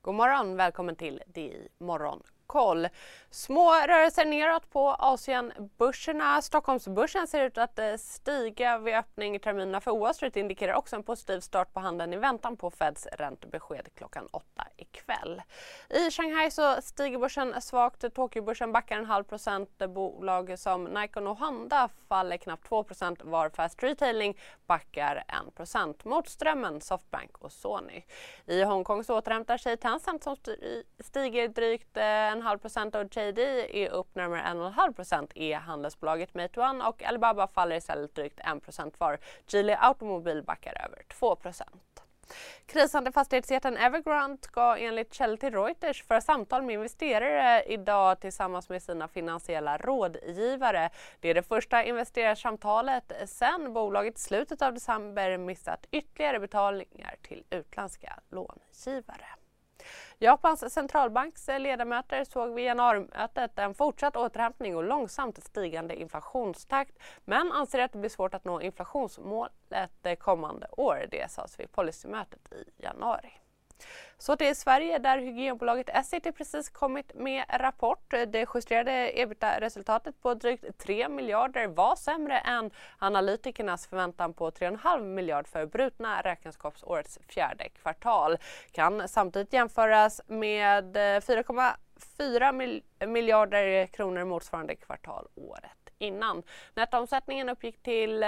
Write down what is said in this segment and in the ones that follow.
God morgon, välkommen till DI Morgonkoll. Små rörelser neråt på Asienbörserna. Stockholmsbörsen ser ut att stiga vid öppning. Terminerna för Wall Street indikerar också en positiv start på handeln i väntan på Feds räntebesked klockan 8 ikväll. I Shanghai så stiger börsen svagt. Tokyobörsen backar 0,5%. Bolag som Nikon och Honda faller knappt 2%, var Fast Retailing backar 1%. Mot strömmen Softbank och Sony. I Hongkong så återhämtar sig Tencent som stiger drygt 0,5% och JD är upp närmare 1,5%. är handelsbolaget Meituan och Alibaba faller istället drygt 1% var. Geely Automobile backar över 2%. Krisande fastighetsjätten Evergrande ska enligt källor till Reuters föra samtal med investerare idag tillsammans med sina finansiella rådgivare. Det är det första investerarsamtalet sedan bolaget i slutet av december missat ytterligare betalningar till utländska långivare. Japans centralbanks ledamöter såg vid januarimötet en fortsatt återhämtning och långsamt stigande inflationstakt, men anser att det blir svårt att nå inflationsmålet kommande år. Det sades vid policymötet i januari. Så till Sverige där hygienbolaget Essity precis kommit med rapport. Det justerade EBITDA-resultatet på drygt 3 miljarder var sämre än analytikernas förväntan på 3,5 miljarder för brutna räkenskapsårets fjärde kvartal. Kan samtidigt jämföras med 4,4 miljarder kronor motsvarande kvartal året innan. Nettoomsättningen uppgick till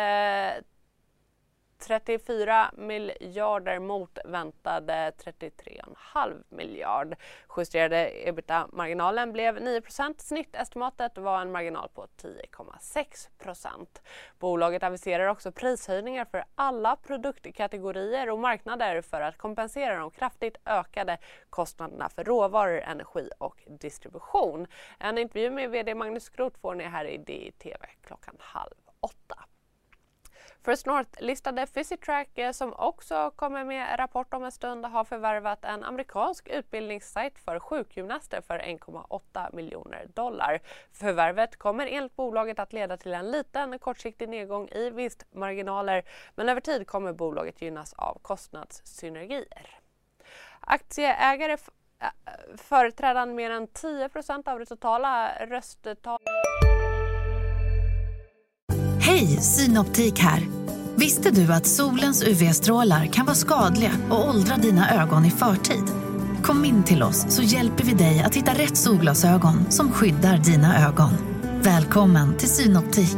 34 miljarder mot väntade 33,5 miljard. Justerade EBITDA-marginalen blev 9%. Snittestimatet var en marginal på 10,6%. Bolaget aviserar också prishöjningar för alla produktkategorier och marknader för att kompensera de kraftigt ökade kostnaderna för råvaror, energi och distribution. En intervju med vd Magnus Groth får ni här i DI-TV klockan 7:30. First North-listade Physitrack som också kommer med rapport om en stund har förvärvat en amerikansk utbildningssajt för sjukgymnaster för 1,8 miljoner dollar. Förvärvet kommer enligt bolaget att leda till en liten kortsiktig nedgång i vinstmarginaler, men över tid kommer bolaget gynnas av kostnadssynergier. Aktieägare företrädande mer än 10% av det totala röstetalet. Hej, Synoptik här. Visste du att solens UV-strålar kan vara skadliga och åldra dina ögon i förtid? Kom in till oss så hjälper vi dig att hitta rätt solglasögon som skyddar dina ögon. Välkommen till Synoptik.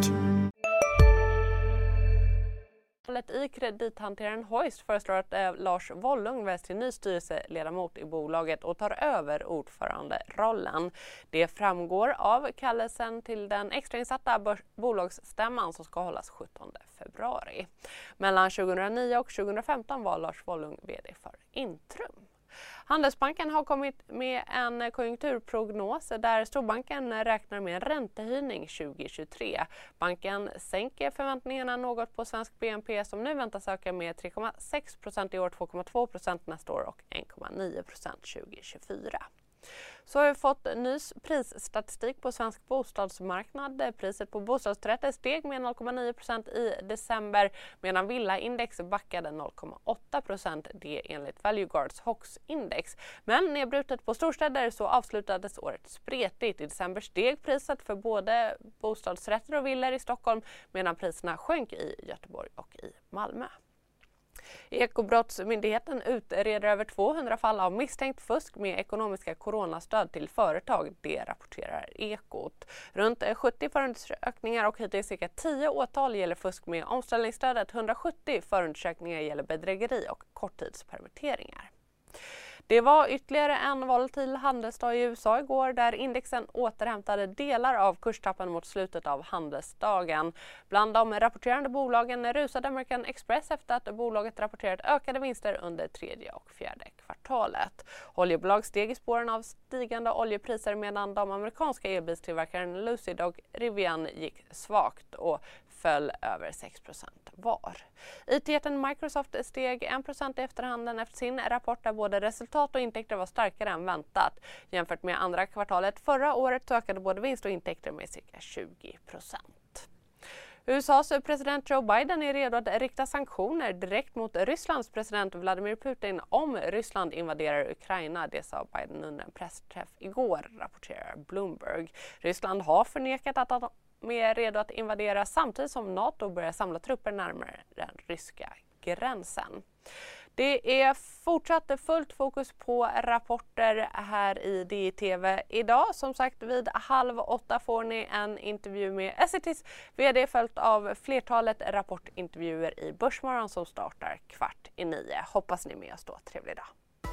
I kredithanteraren Hoist föreslår att Lars Wollung väljs till ny styrelseledamot i bolaget och tar över ordföranderollen. Det framgår av kallelsen till den extrainsatta bolagsstämman som ska hållas 17 februari. Mellan 2009 och 2015 var Lars Wollung vd för Intrum. Handelsbanken har kommit med en konjunkturprognos där storbanken räknar med en räntehöjning 2023. Banken sänker förväntningarna något på svensk BNP som nu väntas öka med 3,6% i år, 2,2% nästa år och 1,9% 2024. Så har vi fått ny prisstatistik på svensk bostadsmarknad. Priset på bostadsrätter steg med 0,9% i december medan villaindex backade 0,8%. Det enligt ValueGuards HOX-index. Men nedbrutet på storstäder så avslutades året spretigt. I december steg priset för både bostadsrätter och villor i Stockholm medan priserna sjönk i Göteborg och i Malmö. Ekobrottsmyndigheten utreder över 200 fall av misstänkt fusk med ekonomiska coronastöd till företag, det rapporterar Ekot. Runt 70 förundersökningar och hittills cirka 10 åtal gäller fusk med omställningsstödet, 170 förundersökningar gäller bedrägeri och korttidspermitteringar. Det var ytterligare en volatil handelsdag i USA igår där indexen återhämtade delar av kurstappen mot slutet av handelsdagen. Bland de rapporterande bolagen rusade American Express efter att bolaget rapporterat ökade vinster under tredje och fjärde kvartalet. Oljebolag steg i spåren av stigande oljepriser medan de amerikanska elbilstillverkaren Lucid och Rivian gick svagt och föll över 6% var. IT-jätten Microsoft steg 1% i efterhanden efter sin rapport där både resultat och intäkter var starkare än väntat. Jämfört med andra kvartalet förra året ökade både vinst och intäkter med cirka 20%. USAs president Joe Biden är redo att rikta sanktioner direkt mot Rysslands president Vladimir Putin om Ryssland invaderar Ukraina. Det sa Biden under en pressträff igår, rapporterar Bloomberg. Ryssland har förnekat att de är redo att invadera samtidigt som NATO börjar samla trupper närmare den ryska gränsen. Det är fortsatt fullt fokus på rapporter här i DTV idag. Som sagt, vid 7:30 får ni en intervju med Essity's vd följt av flertalet rapportintervjuer i Börsmorgon som startar 8:45. Hoppas ni är med oss då. Trevlig dag.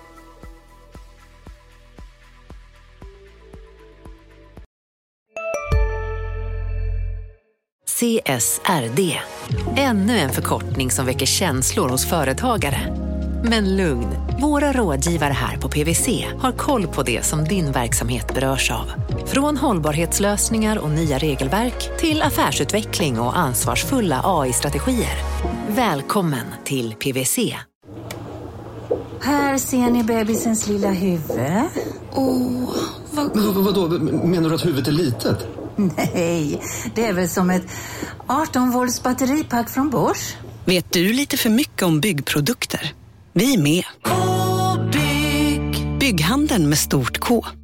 CSRD. Ännu en förkortning som väcker känslor hos företagare. Men lugn, våra rådgivare här på PwC har koll på det som din verksamhet berörs av. Från hållbarhetslösningar och nya regelverk till affärsutveckling och ansvarsfulla AI-strategier. Välkommen till PwC. Här ser ni bebisens lilla huvud. Vadå? Menar du att huvudet är litet? Nej, det är väl som ett 18-volts batteripack från Bosch. Vet du lite för mycket om byggprodukter? Vi är med. Bygghandeln med stort K.